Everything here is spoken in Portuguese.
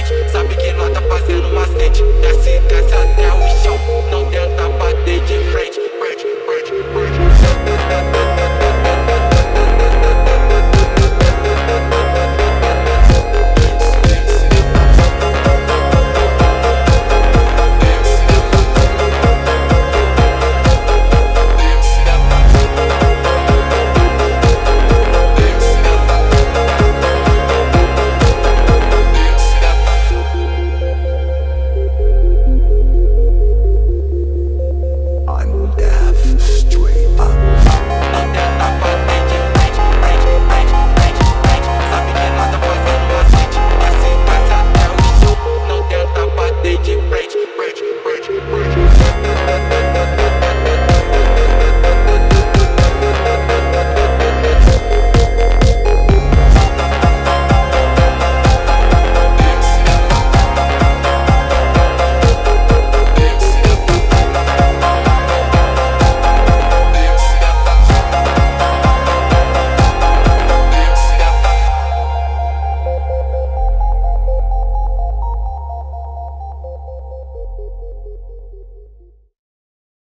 frente. Sabe que nós tá fazendo macete. Desce, desce até o chão, não tenta bater de frente.